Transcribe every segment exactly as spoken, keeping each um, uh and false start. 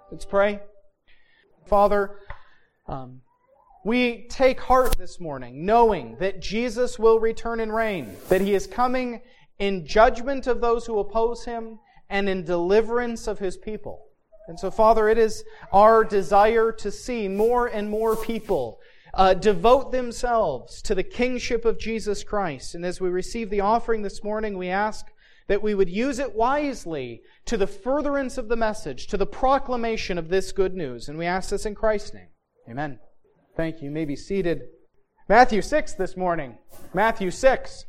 Let's pray. Father, um, we take heart this morning knowing that Jesus will return and reign, that He is coming in judgment of those who oppose Him and in deliverance of His people. And so, Father, it is our desire to see more and more people uh, devote themselves to the kingship of Jesus Christ. And as we receive the offering this morning, we ask that we would use it wisely to the furtherance of the message, to the proclamation of this good news. And we ask this in Christ's name. Amen. Thank you. You may be seated. Matthew six this morning. Matthew six.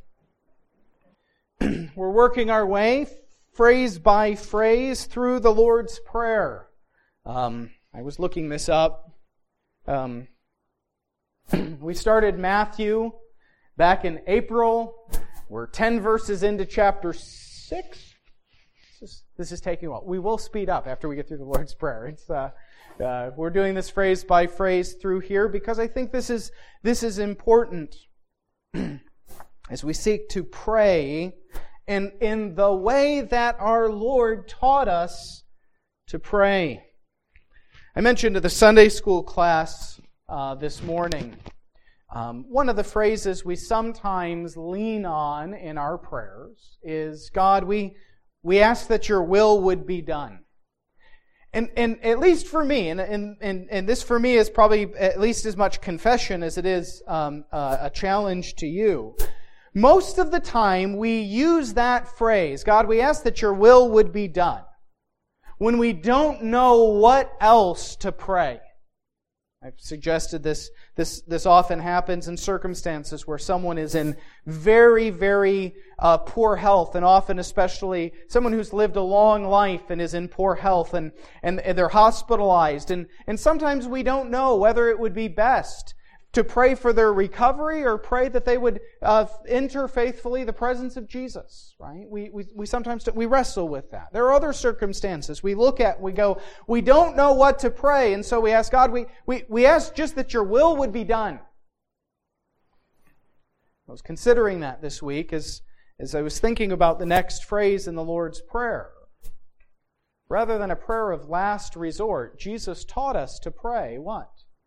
We're working our way, phrase by phrase, through the Lord's Prayer. Um, I was looking this up. Um, we started Matthew back in April. We're ten verses into chapter six. This is, this is taking a while. We will speed up after we get through the Lord's Prayer. It's uh, uh, we're doing this phrase by phrase through here because I think this is this is important as we seek to pray in in the way that our Lord taught us to pray. I mentioned to the Sunday school class uh, this morning. Um, one of the phrases we sometimes lean on in our prayers is, God, we we ask that your will would be done. And and at least for me, and and and, and this for me is probably at least as much confession as it is um, uh, a challenge to you. Most of the time we use that phrase, God, we ask that your will would be done, when we don't know what else to pray. I've suggested this, this, this often happens in circumstances where someone is in very, very uh, poor health, and often especially someone who's lived a long life and is in poor health, and, and they're hospitalized. And, and sometimes we don't know whether it would be best to pray for their recovery or pray that they would uh, enter faithfully the presence of Jesus, right? We, we, we sometimes, we wrestle with that. There are other circumstances we look at, we go, we don't know what to pray, and so we ask God, we, we, we ask just that your will would be done. I was considering that this week as, as I was thinking about the next phrase in the Lord's Prayer. Rather than a prayer of last resort, Jesus taught us to pray what?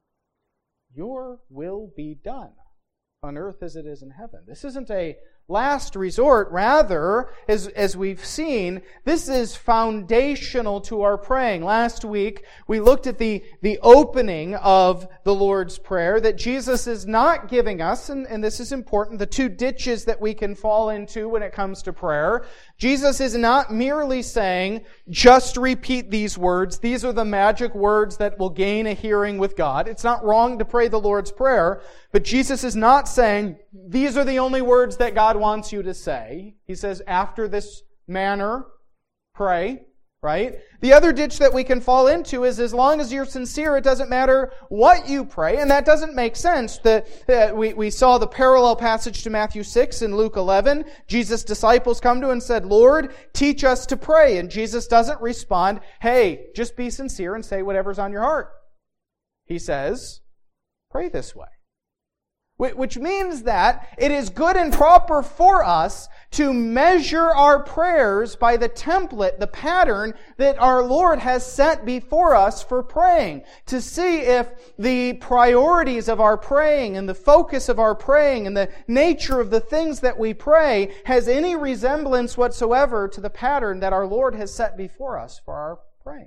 Your will be done on earth as it is in heaven. This isn't a last resort. Rather, as, as we've seen, this is foundational to our praying. Last week, we looked at the, the opening of the Lord's Prayer, that Jesus is not giving us, and, and this is important, the two ditches that we can fall into when it comes to prayer. Jesus is not merely saying, just repeat these words. These are the magic words that will gain a hearing with God. It's not wrong to pray the Lord's Prayer, but Jesus is not saying, these are the only words that God wants you to say. He says, after this manner, pray, right? The other ditch that we can fall into is, as long as you're sincere, it doesn't matter what you pray, and that doesn't make sense. The, uh, we, we saw the parallel passage to Matthew six and Luke eleven. Jesus' disciples come to him and said, Lord, teach us to pray. And Jesus doesn't respond, hey, just be sincere and say whatever's on your heart. He says, pray this way. Which means that it is good and proper for us to measure our prayers by the template, the pattern that our Lord has set before us for praying. To see if the priorities of our praying and the focus of our praying and the nature of the things that we pray has any resemblance whatsoever to the pattern that our Lord has set before us for our praying.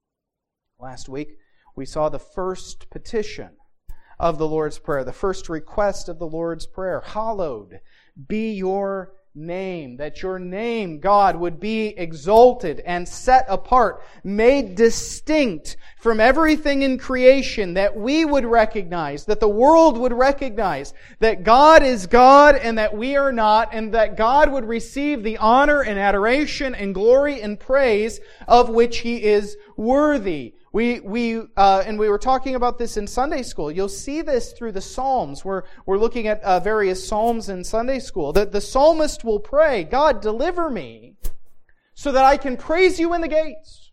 Last week, we saw the first petition of the Lord's Prayer, the first request of the Lord's Prayer. Hallowed be your name, that your name, God, would be exalted and set apart, made distinct from everything in creation, that we would recognize, that the world would recognize that God is God and that we are not, and that God would receive the honor and adoration and glory and praise of which He is worthy. We, we, uh, and we were talking about this in Sunday school. You'll see this through the Psalms. We're, we're looking at uh, various Psalms in Sunday school. The, the psalmist will pray, God, deliver me so that I can praise you in the gates.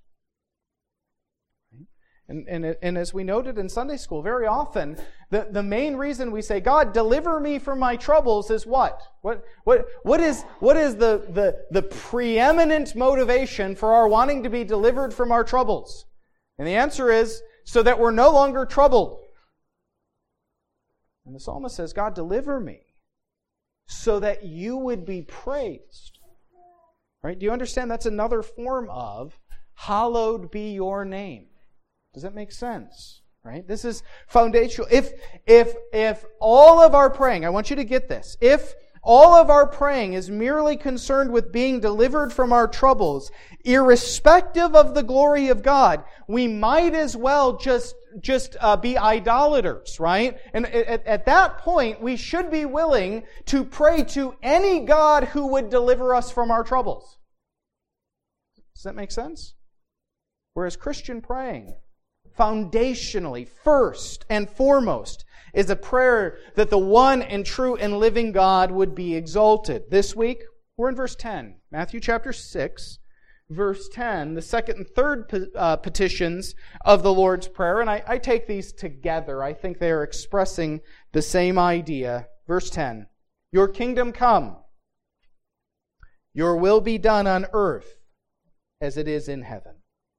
And, and, and as we noted in Sunday school, very often, the, the main reason we say, God, deliver me from my troubles is what? What, what, what is, what is the, the, the preeminent motivation for our wanting to be delivered from our troubles? And the answer is, so that we're no longer troubled. And the psalmist says, God, deliver me so that you would be praised. Right? Do you understand? That's another form of hallowed be your name. Does that make sense? Right? This is foundational. If, if, if all of our praying, I want you to get this, if all of our praying is merely concerned with being delivered from our troubles, irrespective of the glory of God, we might as well just, just uh, be idolaters, right? And at, at that point, we should be willing to pray to any God who would deliver us from our troubles. Does that make sense? Whereas Christian praying, foundationally, first and foremost, is a prayer that the one and true and living God would be exalted. This week, we're in verse ten. Matthew chapter six, verse ten, the second and third uh, petitions of the Lord's Prayer. And I, I take these together. I think they are expressing the same idea. Verse ten, your kingdom come, your will be done on earth as it is in heaven.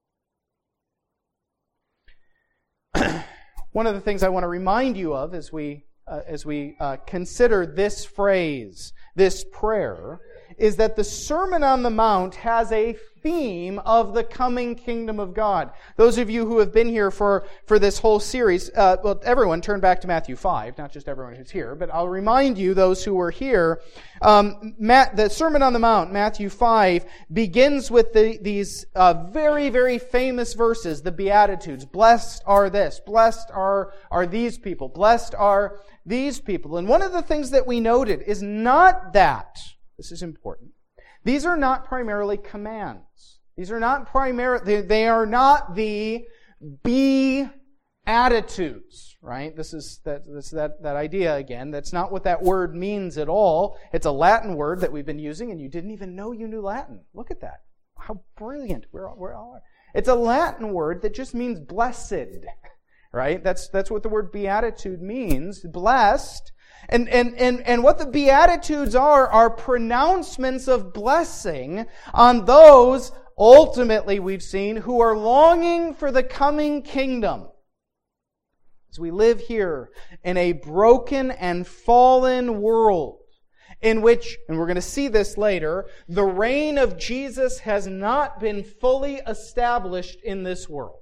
One of the things I want to remind you of as we uh, as we uh, consider this phrase, this prayer, is that the Sermon on the Mount has a theme of the coming kingdom of God. Those of you who have been here for, for this whole series, uh, well, everyone turn back to Matthew five, not just everyone who's here, but I'll remind you, those who were here, um, Matt, the Sermon on the Mount, Matthew five, begins with the, these uh, very, very famous verses, the Beatitudes. Blessed are this, blessed are, are these people, blessed are these people. And one of the things that we noted is not that, this is important, these are not primarily commands. These are not primary, they, they are not the be attitudes, right? This is that, this, that, that idea again. That's not what that word means at all. It's a Latin word that we've been using, and you didn't even know you knew Latin. Look at that. How brilliant. We're, we're all, it's a Latin word that just means blessed, right? That's, that's what the word beatitude means. Blessed. And, and, and, and what the Beatitudes are, are pronouncements of blessing on those, ultimately we've seen, who are longing for the coming kingdom. As we live here in a broken and fallen world, in which, and we're going to see this later, the reign of Jesus has not been fully established in this world.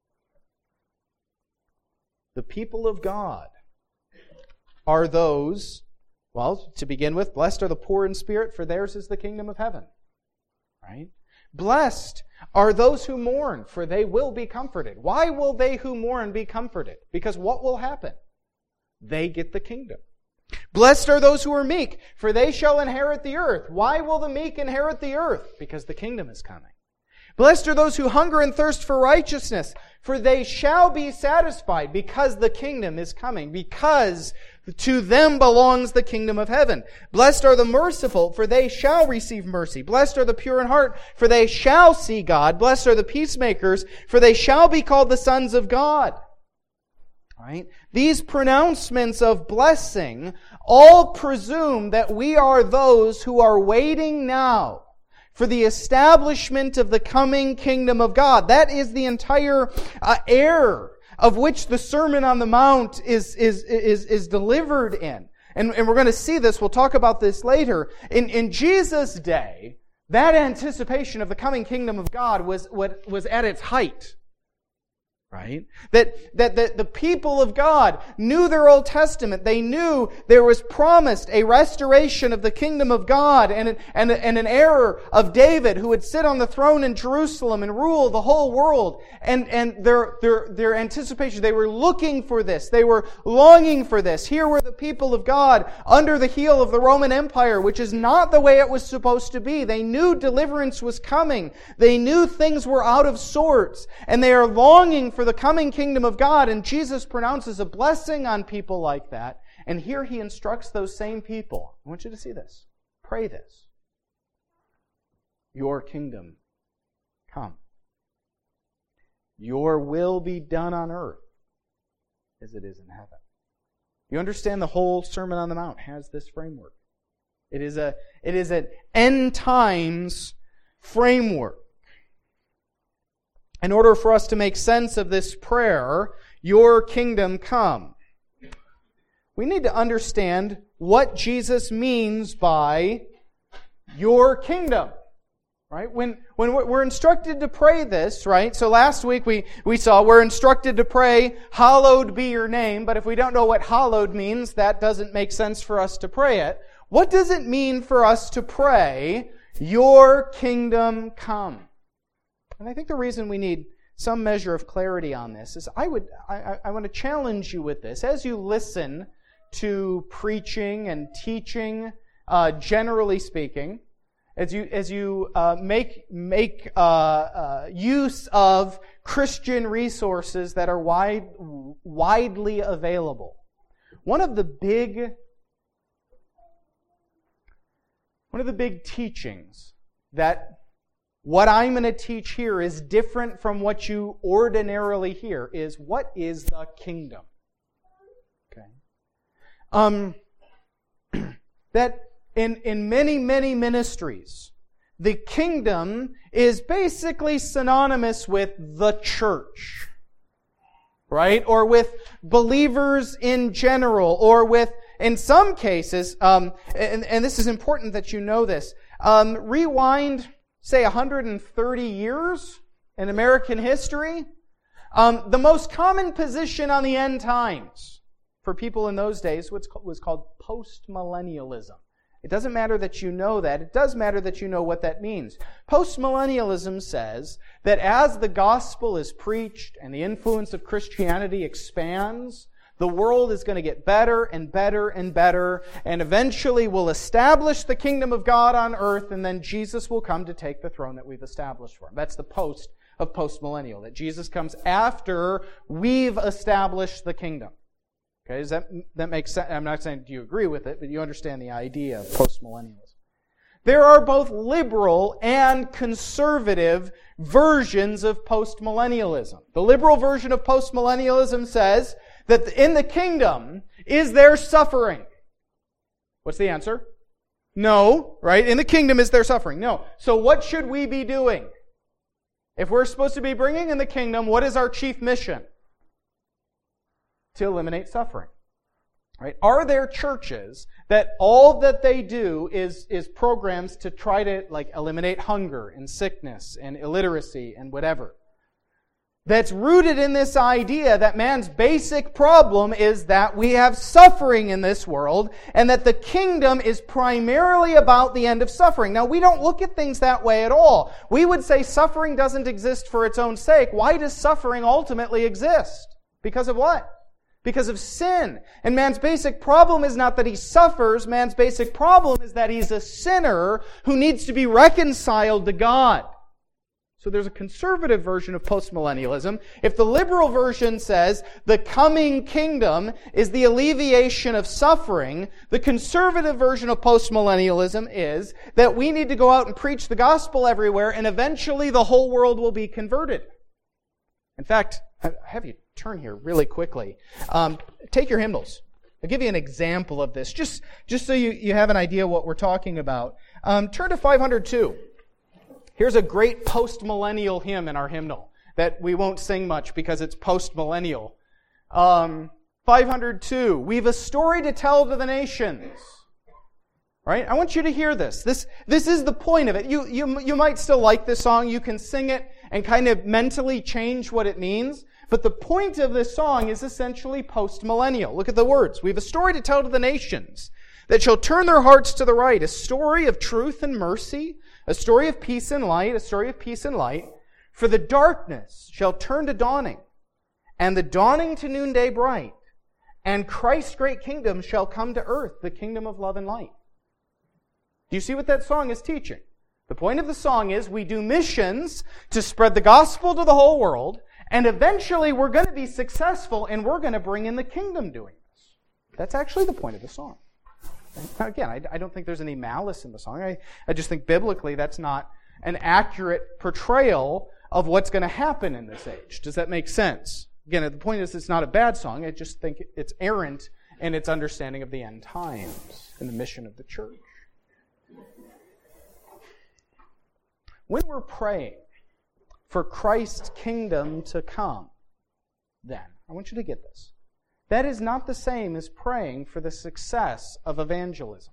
The people of God are those, well, to begin with, blessed are the poor in spirit, for theirs is the kingdom of heaven. Right? Blessed are those who mourn, for they will be comforted. Why will they who mourn be comforted? Because what will happen? They get the kingdom. Blessed are those who are meek, for they shall inherit the earth. Why will the meek inherit the earth? Because the kingdom is coming. Blessed are those who hunger and thirst for righteousness, for they shall be satisfied, because the kingdom is coming, because to them belongs the kingdom of heaven. Blessed are the merciful, for they shall receive mercy. Blessed are the pure in heart, for they shall see God. Blessed are the peacemakers, for they shall be called the sons of God. Right? These pronouncements of blessing all presume that we are those who are waiting now for the establishment of the coming kingdom of God. That is the entire uh, air of which the Sermon on the Mount is, is, is, is delivered in. And, and we're going to see this, we'll talk about this later. In, in Jesus' day, that anticipation of the coming kingdom of God was, was at its height. Right? That, that, that the people of God knew their Old Testament. They knew there was promised a restoration of the kingdom of God and an, and, and an heir of David who would sit on the throne in Jerusalem and rule the whole world. And, and their, their, their anticipation, they were looking for this. They were longing for this. Here were the people of God under the heel of the Roman Empire, which is not the way it was supposed to be. They knew deliverance was coming. They knew things were out of sorts. And they are longing for the coming kingdom of God, and Jesus pronounces a blessing on people like that. And here he instructs those same people. I want you to see this. Pray this. Your kingdom come. Your will be done on earth as it is in heaven. You understand the whole Sermon on the Mount has this framework. It is a, it is an end times framework. in order for us to make sense of this prayer, your kingdom come, we need to understand what Jesus means by your kingdom. Right? When when we're instructed to pray this, right? So last week we, we saw we're instructed to pray, hallowed be your name, but if we don't know what hallowed means, that doesn't make sense for us to pray it. What does it mean for us to pray, your kingdom come? And I think the reason we need some measure of clarity on this is I would I, I want to challenge you with this. As you listen to preaching and teaching, uh, generally speaking, As you as you uh, make make uh, uh, use of Christian resources that are wide widely available, one of the big one of the big teachings that what I'm going to teach here is different from what you ordinarily hear is what is the kingdom. Okay, um, that. In, in many, many ministries, the kingdom is basically synonymous with the church, right? Or with believers in general, or with, in some cases, um, and, and this is important that you know this, um, rewind, say, one hundred thirty years in American history, um, the most common position on the end times for people in those days was, was called postmillennialism. It doesn't matter that you know that. It does matter that you know what that means. Postmillennialism says that as the gospel is preached and the influence of Christianity expands, the world is going to get better and better and better, and eventually will establish the kingdom of God on earth, and then Jesus will come to take the throne that we've established for him. That's the post of postmillennial, that Jesus comes after we've established the kingdom. Okay, does that, that make sense? I'm not saying do you agree with it, but you understand the idea of postmillennialism. There are both liberal and conservative versions of postmillennialism. The liberal version of postmillennialism says that in the kingdom is there suffering. What's the answer? No, right? In the kingdom is there suffering. No. So what should we be doing? If we're supposed to be bringing in the kingdom, what is our chief mission? To eliminate suffering. Right? Are there churches that all that they do is, is programs to try to like eliminate hunger and sickness and illiteracy and whatever? That's rooted in this idea that man's basic problem is that we have suffering in this world and that the kingdom is primarily about the end of suffering. Now, we don't look at things that way at all. We would say suffering doesn't exist for its own sake. Why does suffering ultimately exist? Because of what? Because of sin. And man's basic problem is not that he suffers. Man's basic problem is that he's a sinner who needs to be reconciled to God. So there's a conservative version of postmillennialism. If the liberal version says the coming kingdom is the alleviation of suffering, the conservative version of postmillennialism is that we need to go out and preach the gospel everywhere and eventually the whole world will be converted. In fact, I have you turn here really quickly. Um, take your hymnals. I'll give you an example of this, just, just so you, you have an idea what we're talking about. Um, turn to five hundred two. Here's a great post-millennial hymn in our hymnal that we won't sing much because it's post-millennial. Um, five hundred two. We've a story to tell to the nations. Right? I want you to hear this. This, this is the point of it. You, you, you might still like this song. You can sing it and kind of mentally change what it means. But the point of this song is essentially post-millennial. Look at the words. We have a story to tell to the nations that shall turn their hearts to the right. A story of truth and mercy. A story of peace and light. A story of peace and light. For the darkness shall turn to dawning, and the dawning to noonday bright. And Christ's great kingdom shall come to earth, the kingdom of love and light. Do you see what that song is teaching? The point of the song is we do missions to spread the gospel to the whole world, and eventually we're going to be successful and we're going to bring in the kingdom doing this. That's actually the point of the song. Now, again, I, I don't think there's any malice in the song. I, I just think biblically that's not an accurate portrayal of what's going to happen in this age. Does that make sense? Again, the point is it's not a bad song. I just think it's errant in its understanding of the end times and the mission of the church. When we're praying for Christ's kingdom to come, then, I want you to get this, that is not the same as praying for the success of evangelism.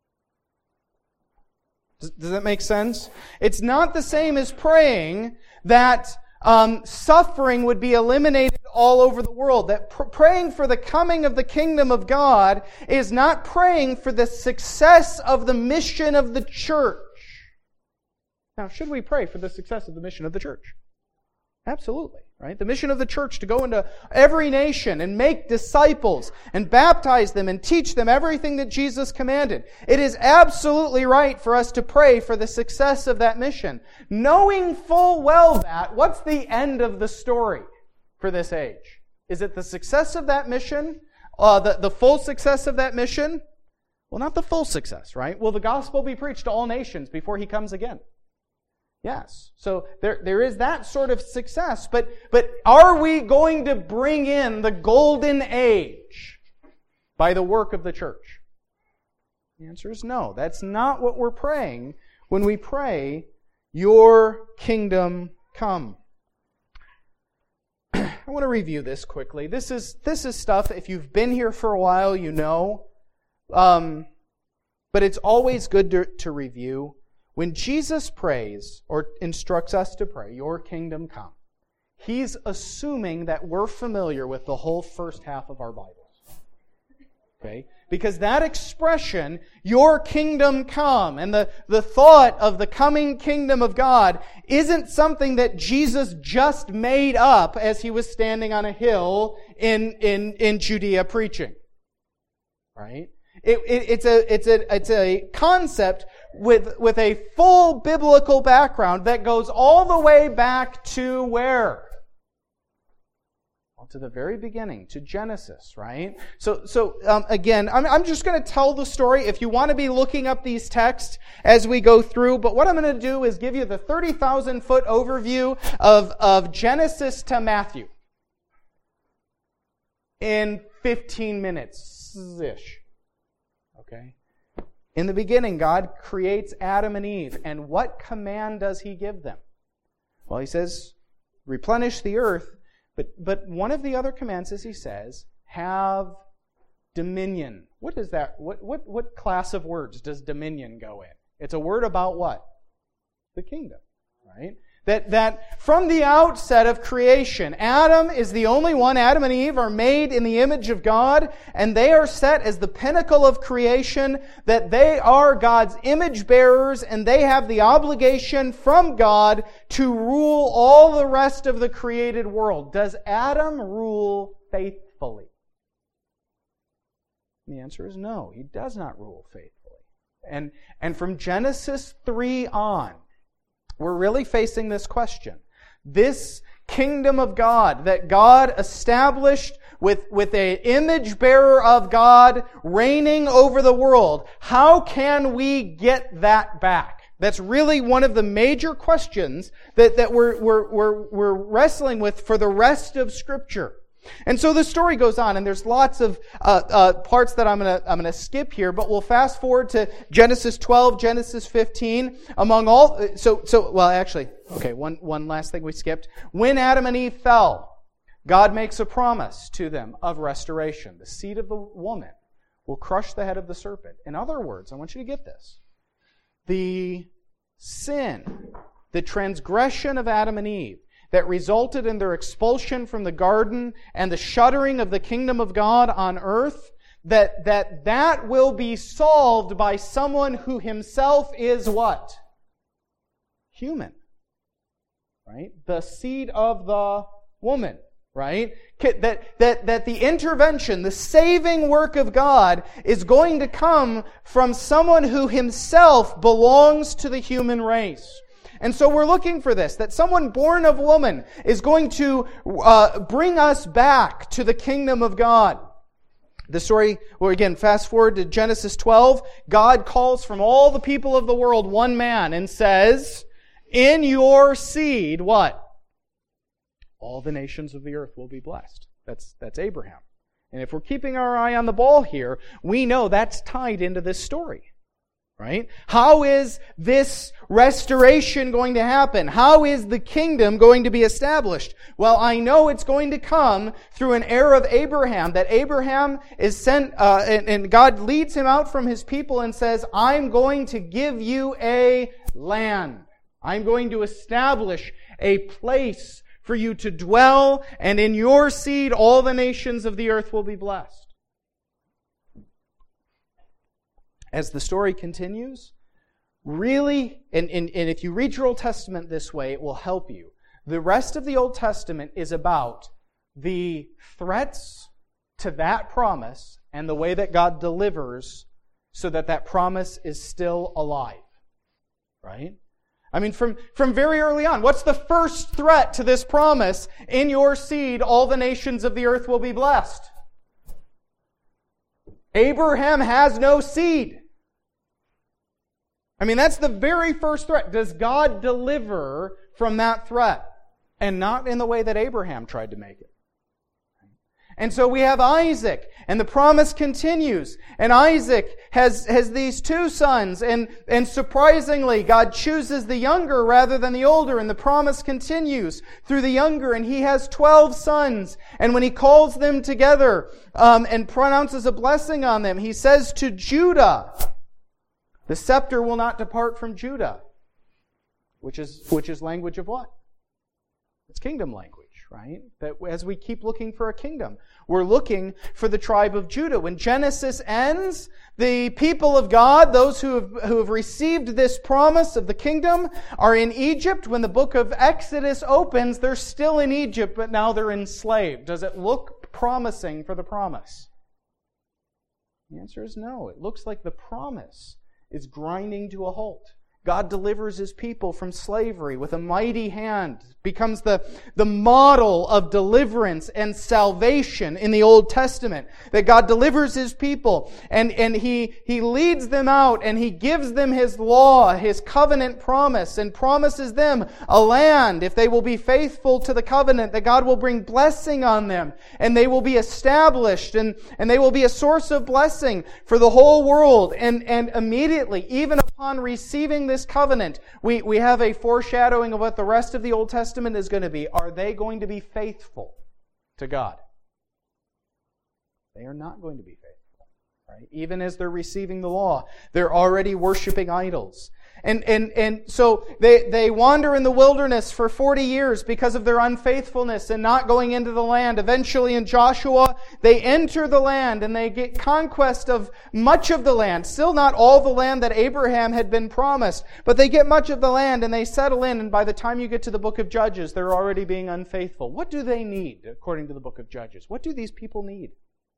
Does, does that make sense? It's not the same as praying that um, suffering would be eliminated all over the world. That pr- praying for the coming of the kingdom of God is not praying for the success of the mission of the church. Now, should we pray for the success of the mission of the church? Absolutely, right? The mission of the church to go into every nation and make disciples and baptize them and teach them everything that Jesus commanded. It is absolutely right for us to pray for the success of that mission. Knowing full well that, what's the end of the story for this age? Is it the success of that mission? Uh, the, the full success of that mission? Well, not the full success, right? Will the gospel be preached to all nations before He comes again? Yes. So there, there is that sort of success. But, but are we going to bring in the golden age by the work of the church? The answer is no. That's not what we're praying when we pray, Your kingdom come. I want to review this quickly. This is, this is stuff, if you've been here for a while, you know. Um, but it's always good to, to review. When Jesus prays, or instructs us to pray, Your kingdom come, He's assuming that we're familiar with the whole first half of our Bibles. Okay? Because that expression, Your kingdom come, and the, the thought of the coming kingdom of God isn't something that Jesus just made up as He was standing on a hill in, in, in Judea preaching. Right? It, it, it's a it's a it's a concept with with a full biblical background that goes all the way back to where? Well, to the very beginning, to Genesis, right? So so um, again, I'm I'm just going to tell the story. If you want to be looking up these texts as we go through, but what I'm going to do is give you the thirty thousand foot overview of of Genesis to Matthew in fifteen minutes ish. Okay. In the beginning, God creates Adam and Eve. And what command does He give them? Well, He says, replenish the earth. But, but one of the other commands is He says, have dominion. What is that? What, what, what class of words does dominion go in? It's a word about what? The kingdom, right? That, that from the outset of creation, Adam is the only one, Adam and Eve are made in the image of God, and they are set as the pinnacle of creation, that they are God's image bearers, and they have the obligation from God to rule all the rest of the created world. Does Adam rule faithfully? The answer is no, he does not rule faithfully. And, and from Genesis three on, we're really facing this question. This kingdom of God that God established with, with an image bearer of God reigning over the world, how can we get that back? That's really one of the major questions that, that we're, we're, we're, we're wrestling with for the rest of Scripture. And so the story goes on, and there's lots of uh, uh, parts that I'm going to I'm going to skip here, but we'll fast forward to Genesis twelve, Genesis fifteen. Among all, so so well, actually, okay. One one last thing we skipped. When Adam and Eve fell, God makes a promise to them of restoration. The seed of the woman will crush the head of the serpent. In other words, I want you to get this: the sin, the transgression of Adam and Eve, that resulted in their expulsion from the garden and the shuttering of the kingdom of God on earth, that that, that will be solved by someone who himself is what? Human. Right? The seed of the woman. Right? That, that, that the intervention, the saving work of God is going to come from someone who himself belongs to the human race. And so we're looking for this, that someone born of woman is going to uh, bring us back to the kingdom of God. The story, well again, fast forward to Genesis twelve. God calls from all the people of the world one man and says, in your seed, what? All the nations of the earth will be blessed. That's, that's Abraham. And if we're keeping our eye on the ball here, we know that's tied into this story. Right? How is this restoration going to happen? How is the kingdom going to be established? Well, I know it's going to come through an heir of Abraham, that Abraham is sent, uh, and, and God leads him out from his people and says, I'm going to give you a land. I'm going to establish a place for you to dwell, and in your seed all the nations of the earth will be blessed. As the story continues, really, and, and, and if you read your Old Testament this way, it will help you. The rest of the Old Testament is about the threats to that promise and the way that God delivers so that that promise is still alive. Right? I mean, from, from very early on, what's the first threat to this promise? In your seed, all the nations of the earth will be blessed. Abraham has no seed. I mean, that's the very first threat. Does God deliver from that threat? And not in the way that Abraham tried to make it. And so we have Isaac, and the promise continues. And Isaac has, has these two sons, and, and surprisingly, God chooses the younger rather than the older, and the promise continues through the younger, and he has twelve sons. And when he calls them together um, and pronounces a blessing on them, he says to Judah, the scepter will not depart from Judah, which is, which is language of what? It's kingdom language. Right? That as we keep looking for a kingdom, we're looking for the tribe of Judah. When Genesis ends, the people of God, those who have, who have received this promise of the kingdom, are in Egypt. When the book of Exodus opens, they're still in Egypt, but now they're enslaved. Does it look promising for the promise? The answer is no. It looks like the promise is grinding to a halt. God delivers His people from slavery with a mighty hand, becomes the, the model of deliverance and salvation in the Old Testament. That God delivers His people and, and He, He leads them out and He gives them His law, His covenant promise, and promises them a land if they will be faithful to the covenant, that God will bring blessing on them and they will be established and, and they will be a source of blessing for the whole world. And, and immediately, even upon receiving this covenant, we, we have a foreshadowing of what the rest of the Old Testament is going to be. Are they going to be faithful to God? They are not going to be faithful. Right? Even as they're receiving the law, they're already worshiping idols. And, and, and so they, they wander in the wilderness for forty years because of their unfaithfulness and not going into the land. Eventually in Joshua, they enter the land and they get conquest of much of the land. Still not all the land that Abraham had been promised, but they get much of the land and they settle in, and by the time you get to the book of Judges, they're already being unfaithful. What do they need, according to the book of Judges? What do these people need?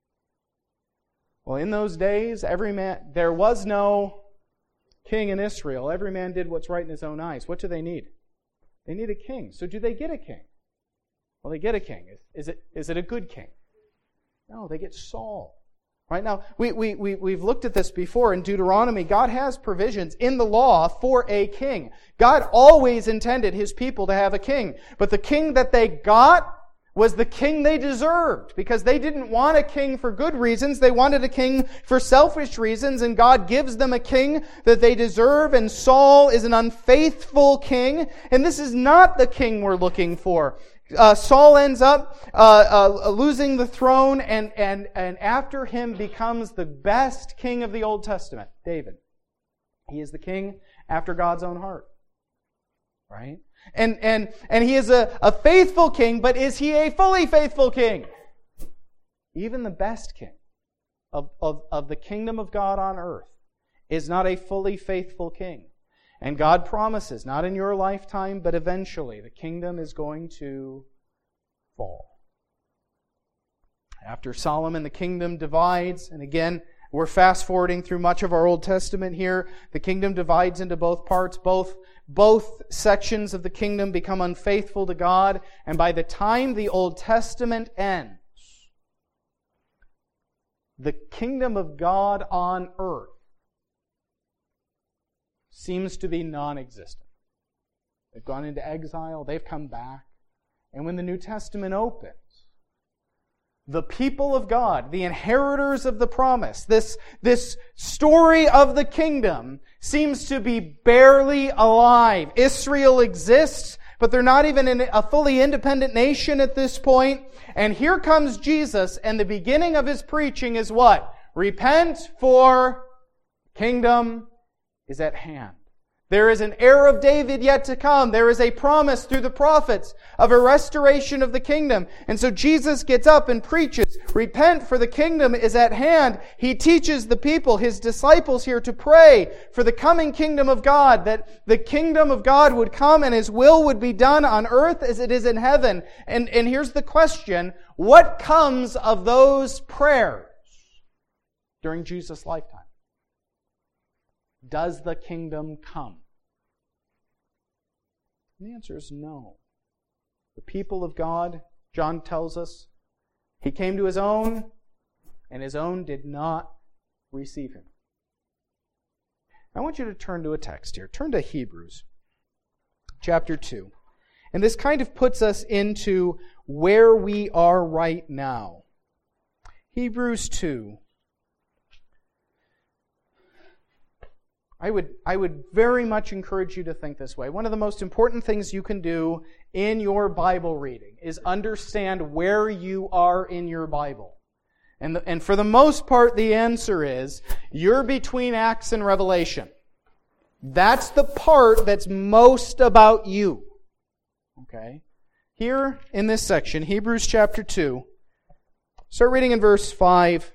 Well, in those days, every man, there was no king in Israel. Every man did what's right in his own eyes. What do they need? They need a king. So do they get a king? Well, they get a king. Is it, is it a good king? No, they get Saul. Right now, we, we, we, we've looked at this before in Deuteronomy. God has provisions in the law for a king. God always intended His people to have a king. But the king that they got was the king they deserved, because they didn't want a king for good reasons. They wanted a king for selfish reasons, and God gives them a king that they deserve, and Saul is an unfaithful king, and this is not the king we're looking for. Uh, Saul ends up uh, uh, losing the throne, and, and, and after him becomes the best king of the Old Testament, David. He is the king after God's own heart. Right? And and and he is a, a faithful king, but is he a fully faithful king? Even the best king of, of, of the kingdom of God on earth is not a fully faithful king. And God promises, not in your lifetime, but eventually, the kingdom is going to fall. After Solomon, the kingdom divides, and again, we're fast-forwarding through much of our Old Testament here. The kingdom divides into both parts. Both, both sections of the kingdom become unfaithful to God. And by the time the Old Testament ends, the kingdom of God on earth seems to be non-existent. They've gone into exile. They've come back. And when the New Testament opens, the people of God, the inheritors of the promise, this, this story of the kingdom seems to be barely alive. Israel exists, but they're not even in a fully independent nation at this point. And here comes Jesus, and the beginning of His preaching is what? Repent, for kingdom is at hand. There is an heir of David yet to come. There is a promise through the prophets of a restoration of the kingdom. And so Jesus gets up and preaches, repent, for the kingdom is at hand. He teaches the people, His disciples here, to pray for the coming kingdom of God, that the kingdom of God would come and His will would be done on earth as it is in heaven. And, and here's the question, what comes of those prayers during Jesus' lifetime? Does the kingdom come? And the answer is no. The people of God, John tells us, He came to His own, and His own did not receive Him. I want you to turn to a text here. Turn to Hebrews chapter two. And this kind of puts us into where we are right now. Hebrews two. I would, I would very much encourage you to think this way. One of the most important things you can do in your Bible reading is understand where you are in your Bible. And, the, and for the most part, the answer is, you're between Acts and Revelation. That's the part that's most about you. Okay? Here in this section, Hebrews chapter two, start reading in verse five.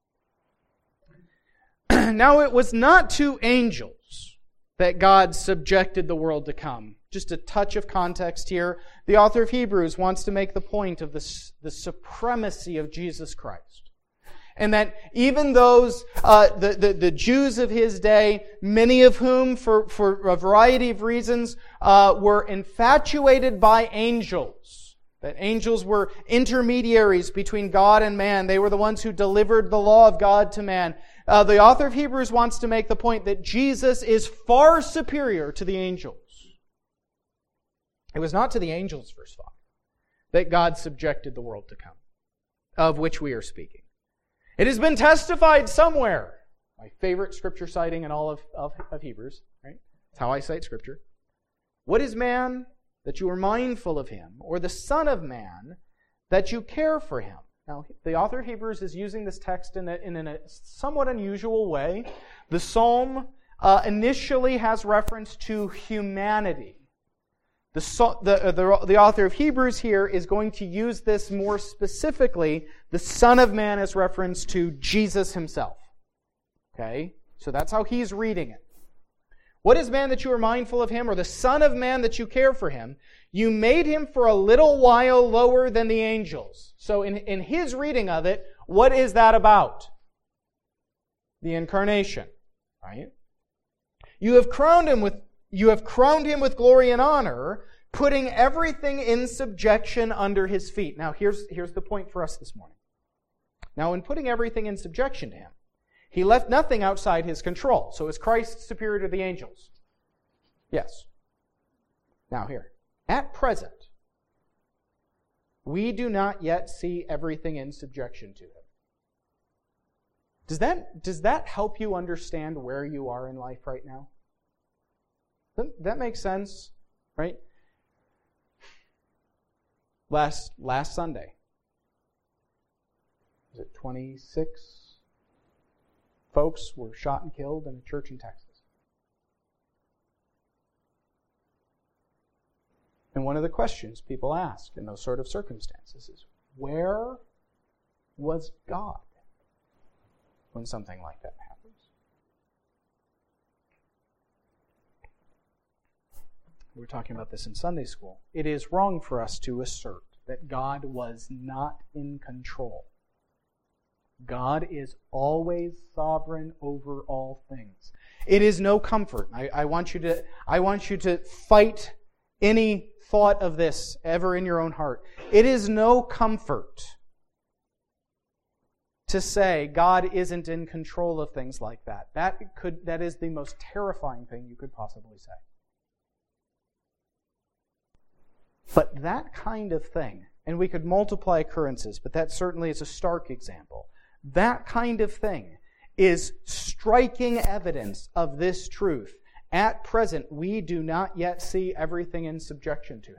Now it was not to angels that God subjected the world to come. Just a touch of context here. The author of Hebrews wants to make the point of the, the supremacy of Jesus Christ. And that even those, uh, the, the, the Jews of his day, many of whom, for, for a variety of reasons, uh, were infatuated by angels. That angels were intermediaries between God and man. They were the ones who delivered the law of God to man. Uh, the author of Hebrews wants to make the point that Jesus is far superior to the angels. It was not to the angels, verse five, that God subjected the world to come, of which we are speaking. It has been testified somewhere. My favorite scripture citing in all of, of, of Hebrews, right? That's how I cite scripture. What is man that you are mindful of him, or the Son of Man that you care for him? Now, the author of Hebrews is using this text in a, in a somewhat unusual way. The psalm uh, initially has reference to humanity. The, the, the, the author of Hebrews here is going to use this more specifically. The Son of Man is reference to Jesus Himself. Okay? So that's how he's reading it. What is man that you are mindful of him, or the Son of Man that you care for him? You made him for a little while lower than the angels. So in, in his reading of it, what is that about? The incarnation, right? You have crowned him with you have crowned him with glory and honor, putting everything in subjection under his feet. Now here's, here's the point for us this morning. Now in putting everything in subjection to him, he left nothing outside his control. So is Christ superior to the angels? Yes. Now here. At present, we do not yet see everything in subjection to him. Does that, does that help you understand where you are in life right now? That, that makes sense, right? Last, last Sunday, was it twenty-six folks were shot and killed in a church in Texas? And one of the questions people ask in those sort of circumstances is, where was God when something like that happens? We were talking about this in Sunday school. It is wrong for us to assert that God was not in control. God is always sovereign over all things. It is no comfort. I, I want you to, I want you to fight any thought of this ever in your own heart. It is no comfort to say God isn't in control of things like that. That could that is the most terrifying thing you could possibly say. But that kind of thing, And we could multiply occurrences, but that certainly is a stark example. That kind of thing is striking evidence of this truth. At present, we do not yet see everything in subjection to Him.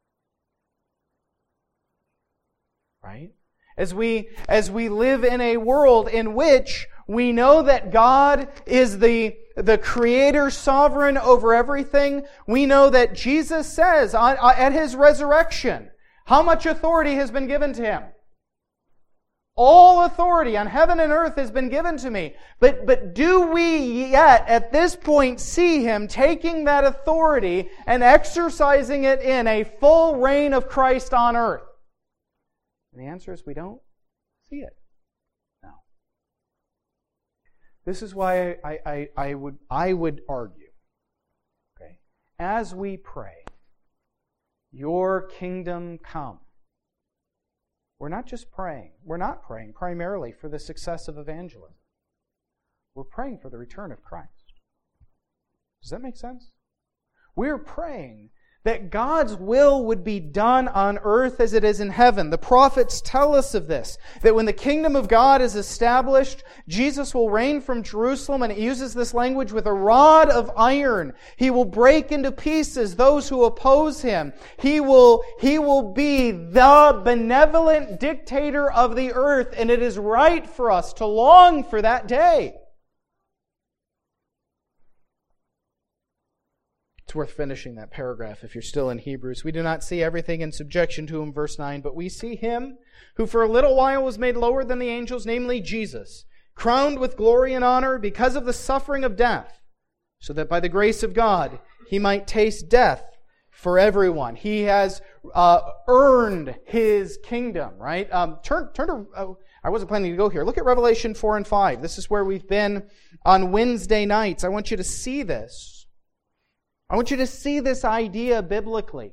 Right? As we, as we live in a world in which we know that God is the, the creator, sovereign over everything, we know that Jesus says on, at His resurrection, how much authority has been given to Him? All authority on heaven and earth has been given to me. But, but do we yet, at this point, see Him taking that authority and exercising it in a full reign of Christ on earth? And the answer is we don't see it. No. This is why I, I, I would I would argue, okay, as we pray, Your kingdom come. We're not just praying. We're not praying primarily for the success of evangelism. We're praying for the return of Christ. Does that make sense? We're praying that God's will would be done on earth as it is in heaven. The prophets tell us of this, that when the kingdom of God is established, Jesus will reign from Jerusalem, and it uses this language, with a rod of iron. He will break into pieces those who oppose Him. He will, he will be the benevolent dictator of the earth, and it is right for us to long for that day. It's worth finishing that paragraph if you're still in Hebrews. We do not see everything in subjection to Him, verse nine, but we see Him who for a little while was made lower than the angels, namely Jesus, crowned with glory and honor because of the suffering of death, so that by the grace of God He might taste death for everyone. He has uh, earned His kingdom, right? Um, turn, turn to... Uh, I wasn't planning to go here. Look at Revelation four and five. This is where we've been on Wednesday nights. I want you to see this. I want you to see this idea biblically.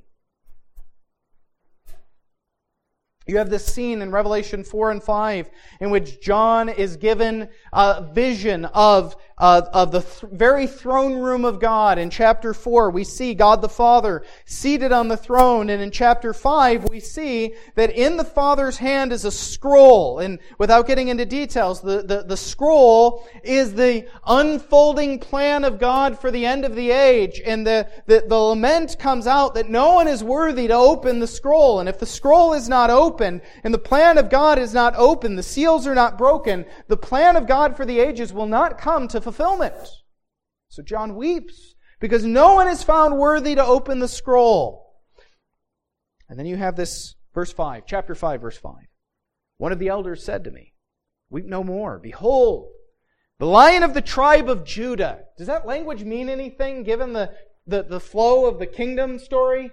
You have this scene in Revelation four and five in which John is given a vision of, uh, of the th- very throne room of God. In chapter four, we see God the Father seated on the throne. And in chapter five, we see that in the Father's hand is a scroll. And without getting into details, the, the, the scroll is the unfolding plan of God for the end of the age. And the, the, the lament comes out that no one is worthy to open the scroll. And if the scroll is not open, Open, and the plan of God is not open, the seals are not broken, the plan of God for the ages will not come to fulfillment. So John weeps because no one is found worthy to open the scroll. And then you have this, verse five, chapter five, verse five. One of the elders said to me, "Weep no more. Behold, the Lion of the tribe of Judah." Does that language mean anything given the, the, the flow of the kingdom story?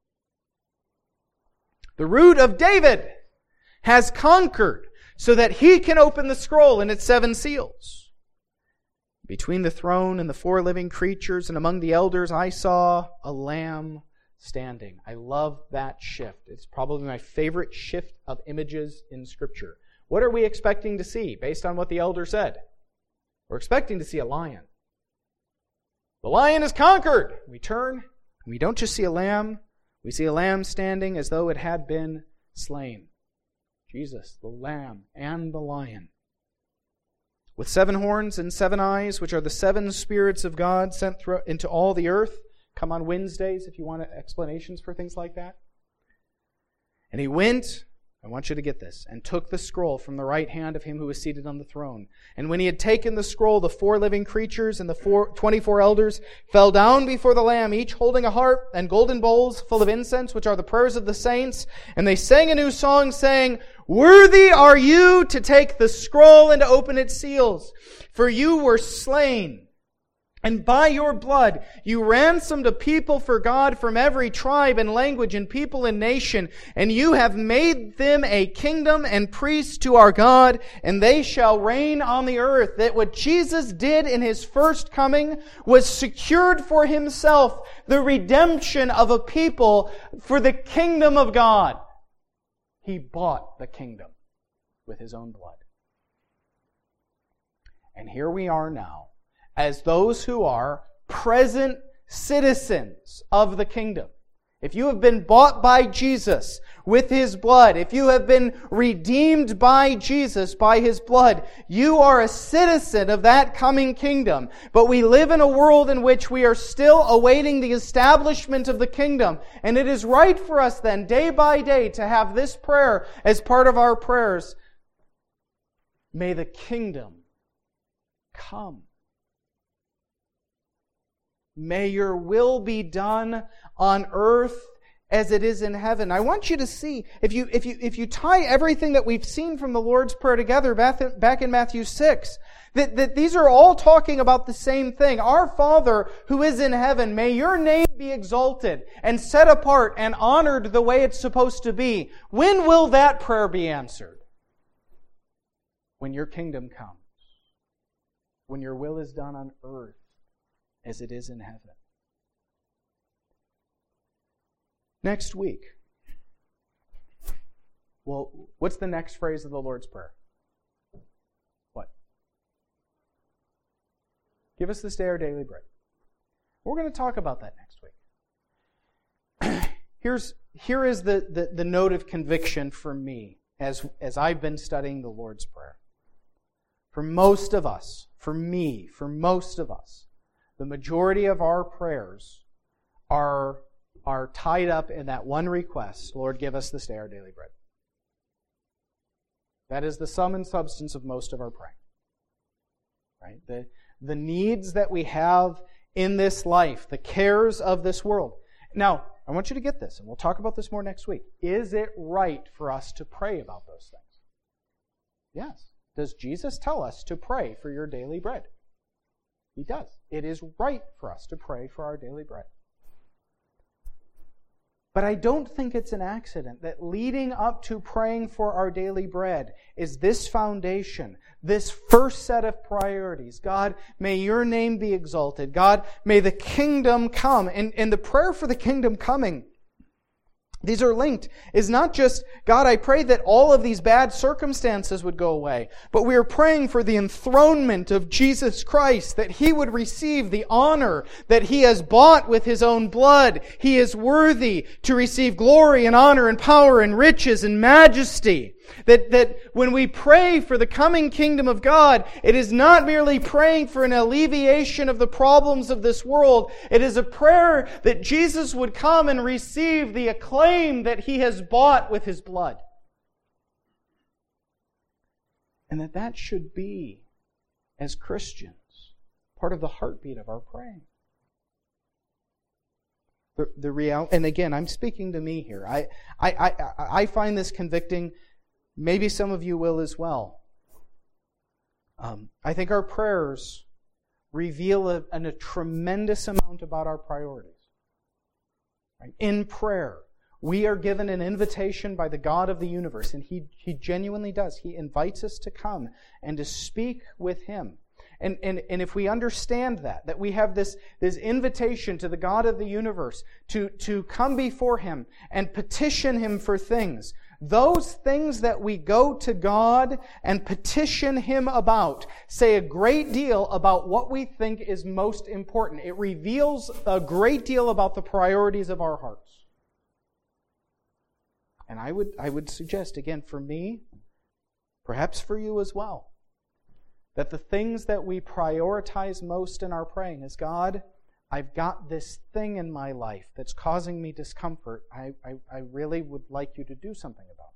"The root of David has conquered so that He can open the scroll and its seven seals. Between the throne and the four living creatures and among the elders, I saw a lamb standing." I love that shift. It's probably my favorite shift of images in Scripture. What are we expecting to see based on what the elder said? We're expecting to see a lion. The lion is conquered. We turn, and we don't just see a lamb. We see a lamb standing as though it had been slain. Jesus, the lamb and the lion. With seven horns and seven eyes, which are the seven spirits of God sent through into all the earth. Come on Wednesdays if you want explanations for things like that. And He went, I want you to get this, and took the scroll from the right hand of Him who was seated on the throne. And when He had taken the scroll, the four living creatures and the four, twenty-four elders fell down before the Lamb, each holding a harp and golden bowls full of incense, which are the prayers of the saints. And they sang a new song, saying, "Worthy are You to take the scroll and to open its seals. For You were slain, and by Your blood You ransomed a people for God from every tribe and language and people and nation. And You have made them a kingdom and priests to our God, and they shall reign on the earth." That what Jesus did in His first coming was secured for Himself the redemption of a people for the kingdom of God. He bought the kingdom with His own blood. And here we are now, as those who are present citizens of the kingdom. if you have been bought by Jesus with His blood, if you have been redeemed by Jesus by His blood, you are a citizen of that coming kingdom. But we live in a world in which we are still awaiting the establishment of the kingdom. And it is right for us then, day by day, to have this prayer as part of our prayers. May the kingdom come. May your will be done on earth as it is in heaven. I want you to see, if you if you if you tie everything that we've seen from the Lord's Prayer together back in Matthew six, that, that these are all talking about the same thing. Our Father who is in heaven, may your name be exalted and set apart and honored the way it's supposed to be. When will that prayer be answered? When your kingdom comes. When your will is done on earth as it is in heaven. Next week. Well, what's the next phrase of the Lord's Prayer? What? Give us this day our daily bread. We're going to talk about that next week. Here's, here is the, the, the note of conviction for me as, as I've been studying the Lord's Prayer. For most of us, for me, for most of us, the majority of our prayers are, are tied up in that one request, Lord, give us this day our daily bread. That is the sum and substance of most of our praying. Right? The, the needs that we have in this life, the cares of this world. Now, I want you to get this, and we'll talk about this more next week. Is it right for us to pray about those things? Yes. Does Jesus tell us to pray for your daily bread? He does. It is right for us to pray for our daily bread. But I don't think it's an accident that leading up to praying for our daily bread is this foundation, this first set of priorities. God, may your name be exalted. God, may the kingdom come. And, and the prayer for the kingdom coming, these are linked, is not just, God, I pray that all of these bad circumstances would go away, but we are praying for the enthronement of Jesus Christ, that He would receive the honor that He has bought with His own blood. He is worthy to receive glory and honor and power and riches and majesty. That, that when we pray for the coming kingdom of God, it is not merely praying for an alleviation of the problems of this world. It is a prayer that Jesus would come and receive the acclaim that He has bought with His blood. And that that should be, as Christians, part of the heartbeat of our praying. The, the real, and again, I'm speaking to me here. I, I, I, I find this convicting. Maybe some of you will as well. Um, I think our prayers reveal a, a, a tremendous amount about our priorities. Right? In prayer, we are given an invitation by the God of the universe, and He, He genuinely does. He invites us to come and to speak with Him. And, and, and if we understand that, that we have this, this invitation to the God of the universe to, to come before Him and petition Him for things, those things that we go to God and petition Him about say a great deal about what we think is most important. It reveals a great deal about the priorities of our hearts. And I would, I would suggest, again, for me, perhaps for you as well, that the things that we prioritize most in our praying is, God, I've got this thing in my life that's causing me discomfort. I, I, I really would like you to do something about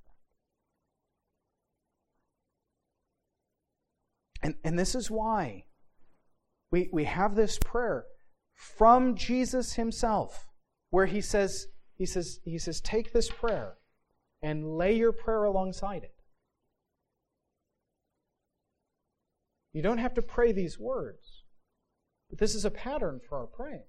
that. And, and this is why we, we have this prayer from Jesus Himself, where He says, He says, He says, take this prayer and lay your prayer alongside it. You don't have to pray these words. But this is a pattern for our praying.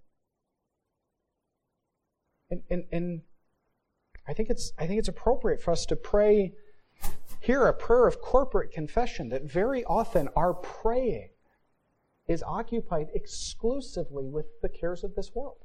And, and, and I think it's I think it's appropriate for us to pray here a prayer of corporate confession, that very often our praying is occupied exclusively with the cares of this world.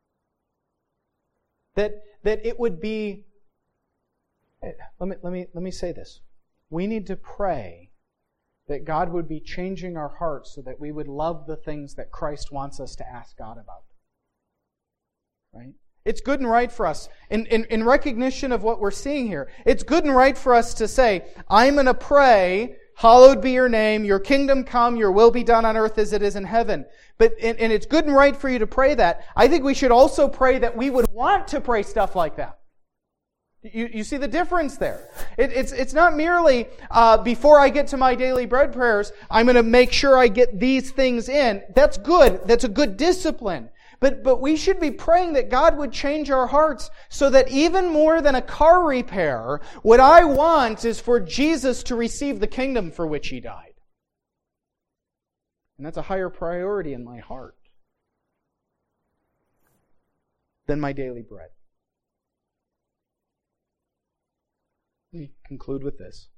That that it would be let me let me let me say this. We need to pray that God would be changing our hearts so that we would love the things that Christ wants us to ask God about. Right? It's good and right for us, in, in, in recognition of what we're seeing here, it's good and right for us to say, I'm going to pray, hallowed be your name, your kingdom come, your will be done on earth as it is in heaven. But, and, and it's good and right for you to pray that. I think we should also pray that we would want to pray stuff like that. You, you see the difference there. It, it's, it's not merely, uh, before I get to my daily bread prayers, I'm going to make sure I get these things in. That's good. That's a good discipline. But, but we should be praying that God would change our hearts so that even more than a car repair, what I want is for Jesus to receive the kingdom for which He died. And that's a higher priority in my heart than my daily bread. Let me conclude with this.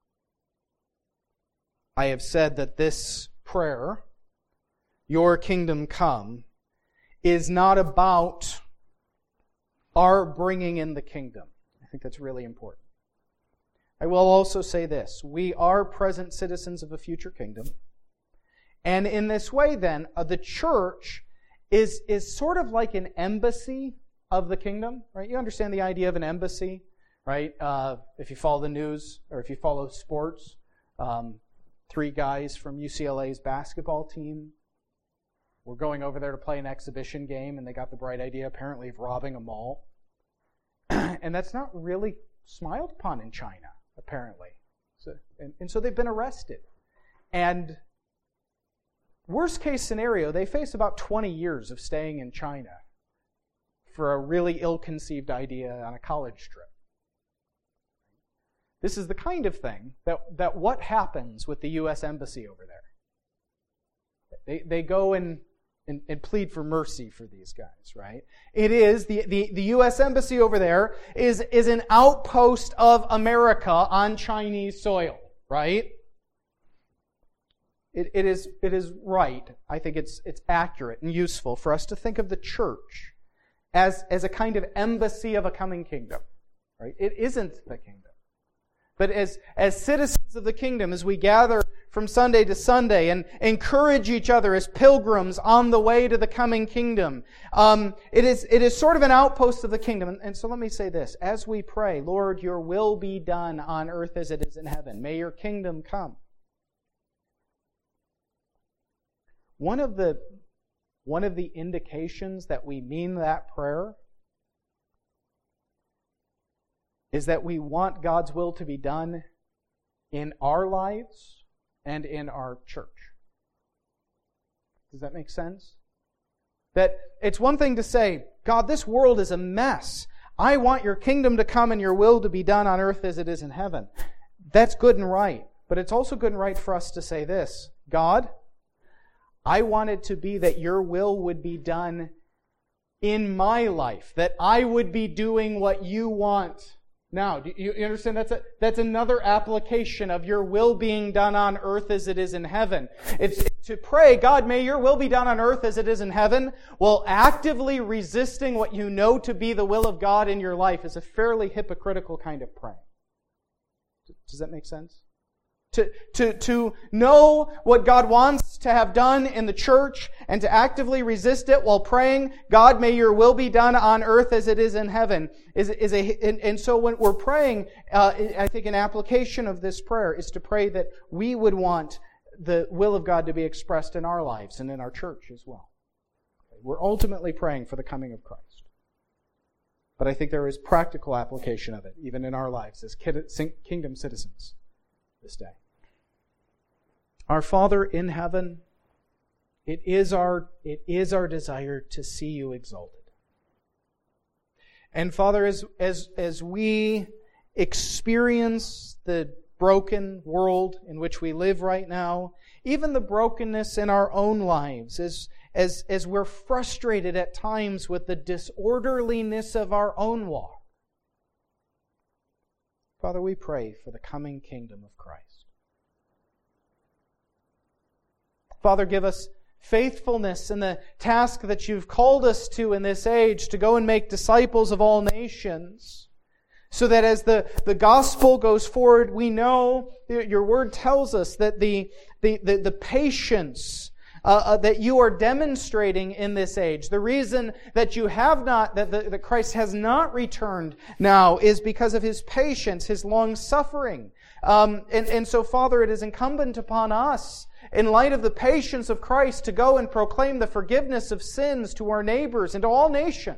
I have said that this prayer, your kingdom come, is not about our bringing in the kingdom. I think that's really important. I will also say this. We are present citizens of a future kingdom. And in this way, then, uh, the church is, is sort of like an embassy of the kingdom, right? You understand the idea of an embassy, right? Uh, if you follow the news or if you follow sports, um, three guys from U C L A's basketball team were going over there to play an exhibition game, and they got the bright idea, apparently, of robbing a mall. And that's not really smiled upon in China, apparently. So, and, and so they've been arrested. And worst case scenario, they face about twenty years of staying in China for a really ill-conceived idea on a college trip. This is the kind of thing that, that what happens with the U S Embassy over there? They, they go and And, and plead for mercy for these guys, right? It is, the, the, the U S Embassy over there is, is an outpost of America on Chinese soil, right? It, it is, it is right. I think it's, it's accurate and useful for us to think of the church as, as a kind of embassy of a coming kingdom, right? It isn't the kingdom. But as, as citizens of the kingdom, as we gather from Sunday to Sunday and encourage each other as pilgrims on the way to the coming kingdom, um, it is it is sort of an outpost of the kingdom. And, and so let me say this. As we pray, Lord, your will be done on earth as it is in heaven. May your kingdom come. One of the, one of the indications that we mean that prayer is that we want God's will to be done in our lives and in our church. Does that make sense? That it's one thing to say, God, this world is a mess. I want your kingdom to come and your will to be done on earth as it is in heaven. That's good and right. But it's also good and right for us to say this, God, I want it to be that your will would be done in my life, that I would be doing what you want. Now, do you understand? That's a, that's another application of your will being done on earth as it is in heaven. It's to pray, God, may your will be done on earth as it is in heaven, while actively resisting what you know to be the will of God in your life is a fairly hypocritical kind of praying. Does that make sense? To, to, to know what God wants to have done in the church and to actively resist it while praying, God, may your will be done on earth as it is in heaven. Is, is a, and, and so when we're praying, uh, I think an application of this prayer is to pray that we would want the will of God to be expressed in our lives and in our church as well. We're ultimately praying for the coming of Christ. But I think there is practical application of it, even in our lives as kingdom citizens this day. Our Father in heaven, it is our, it is our desire to see you exalted. And Father, as, as, as we experience the broken world in which we live right now, even the brokenness in our own lives, as, as, as we're frustrated at times with the disorderliness of our own walk, Father, we pray for the coming kingdom of Christ. Father, give us faithfulness in the task that you've called us to in this age, to go and make disciples of all nations, so that as the, the gospel goes forward, we know, your word tells us that the, the, the, the patience uh, uh, that you are demonstrating in this age, the reason that you have not, that, the, that Christ has not returned now, is because of His patience, His long suffering. Um, and, and so, Father, it is incumbent upon us, in light of the patience of Christ, to go and proclaim the forgiveness of sins to our neighbors and to all nations,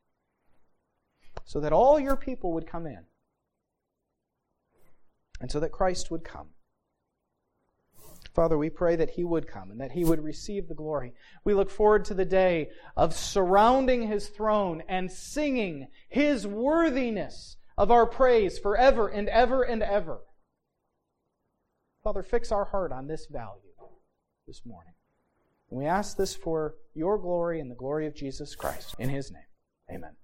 so that all your people would come in, and so that Christ would come. Father, we pray that He would come and that He would receive the glory. We look forward to the day of surrounding His throne and singing His worthiness of our praise forever and ever and ever. Father, fix our heart on this value this morning. And we ask this for your glory and the glory of Jesus Christ. In His name, amen.